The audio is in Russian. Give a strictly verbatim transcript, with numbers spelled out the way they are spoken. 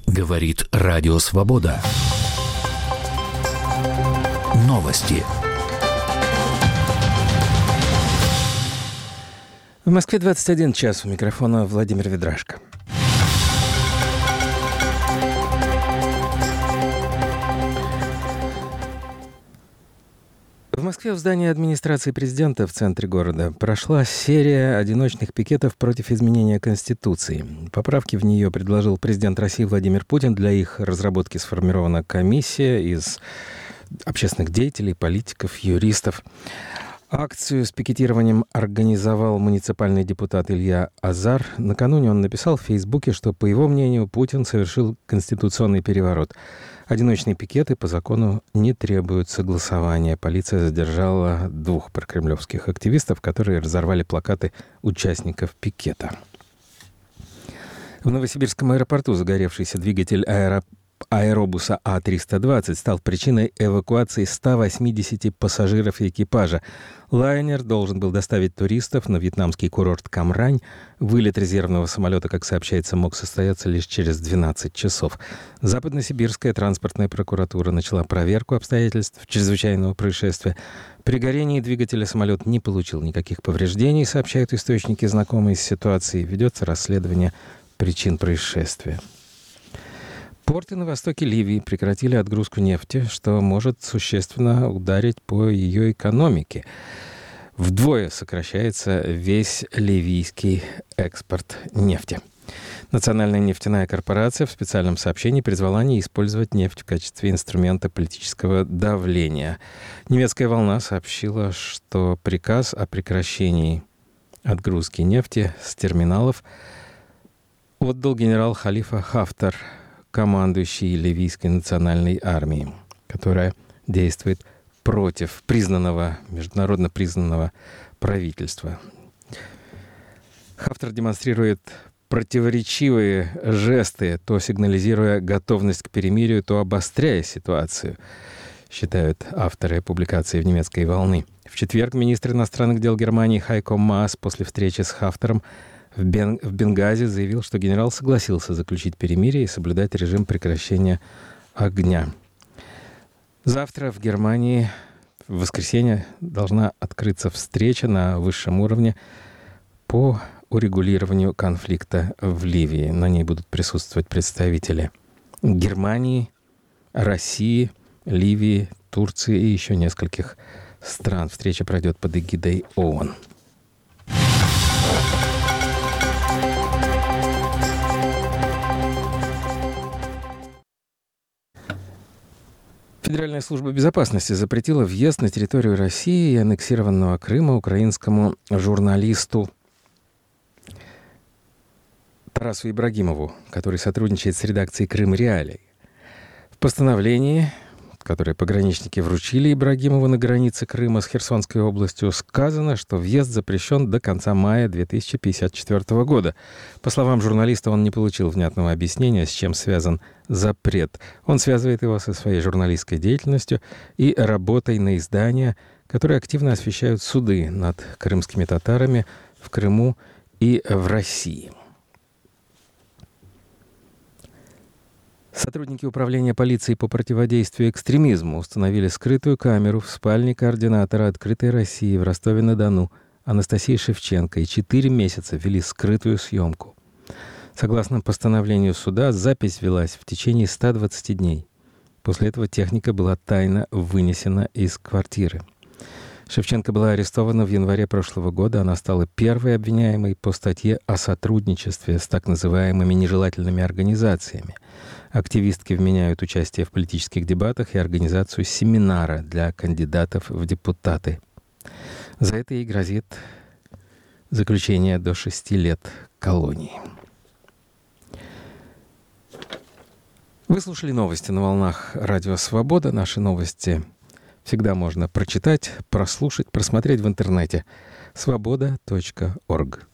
Говорит Радио Свобода. Новости. В Москве двадцать один час. У микрофона Владимир Ведрашко. В Москве в здании администрации президента в центре города прошла серия одиночных пикетов против изменения Конституции. Поправки в нее предложил президент России Владимир Путин. Для их разработки сформирована комиссия из общественных деятелей, политиков, юристов. Акцию с пикетированием организовал муниципальный депутат Илья Азар. Накануне он написал в Фейсбуке, что, по его мнению, Путин совершил конституционный переворот. Одиночные пикеты по закону не требуют согласования. Полиция задержала двух прокремлевских активистов, которые разорвали плакаты участников пикета. В Новосибирском аэропорту загоревшийся двигатель аэропорта аэробуса А триста двадцать стал причиной эвакуации ста восьмидесяти пассажиров и экипажа. Лайнер должен был доставить туристов на вьетнамский курорт Cam Ranh. Вылет резервного самолета, как сообщается, мог состояться лишь через двенадцать часов. Западносибирская транспортная прокуратура начала проверку обстоятельств чрезвычайного происшествия. При горении двигателя самолет не получил никаких повреждений, сообщают источники, знакомые с ситуацией. Ведется расследование причин происшествия. Порты на востоке Ливии прекратили отгрузку нефти, что может существенно ударить по ее экономике. Вдвое сокращается весь ливийский экспорт нефти. Национальная нефтяная корпорация в специальном сообщении призвала не использовать нефть в качестве инструмента политического давления. Немецкая «Волна» сообщила, что приказ о прекращении отгрузки нефти с терминалов отдал генерал Халифа Хафтар, командующий ливийской национальной армией, которая действует против признанного, международно признанного правительства. Хафтар демонстрирует противоречивые жесты, то сигнализируя готовность к перемирию, то обостряя ситуацию, считают авторы публикации в немецкой «Волны». В четверг министр иностранных дел Германии Хайко Маас после встречи с Хафтаром В, Бен... в Бенгази заявил, что генерал согласился заключить перемирие и соблюдать режим прекращения огня. Завтра в Германии в воскресенье должна открыться встреча на высшем уровне по урегулированию конфликта в Ливии. На ней будут присутствовать представители Германии, России, Ливии, Турции и еще нескольких стран. Встреча пройдет под эгидой ООН. Федеральная служба безопасности запретила въезд на территорию России и аннексированного Крыма украинскому журналисту Тарасу Ибрагимову, который сотрудничает с редакцией «Крым Реалий». В постановлении, которое пограничники вручили Ибрагимову на границе Крыма с Херсонской областью, сказано, что въезд запрещен до конца мая две тысячи пятьдесят четвёртого года. По словам журналиста, он не получил внятного объяснения, с чем связан запрет. Он связывает его со своей журналистской деятельностью и работой на издания, которые активно освещают суды над крымскими татарами в Крыму и в России. Сотрудники управления полиции по противодействию экстремизму установили скрытую камеру в спальне координатора «Открытой России» в Ростове-на-Дону Анастасии Шевченко и четыре месяца вели скрытую съемку. Согласно постановлению суда, запись велась в течение ста двадцати дней. После этого техника была тайно вынесена из квартиры. Шевченко была арестована в январе прошлого года. Она стала первой обвиняемой по статье о сотрудничестве с так называемыми нежелательными организациями. Активистки вменяют участие в политических дебатах и организацию семинара для кандидатов в депутаты. За это ей грозит заключение до шести лет колонии. Вы слушали новости на волнах Радио Свобода. Наши новости всегда можно прочитать, прослушать, просмотреть в интернете свобода точка орг.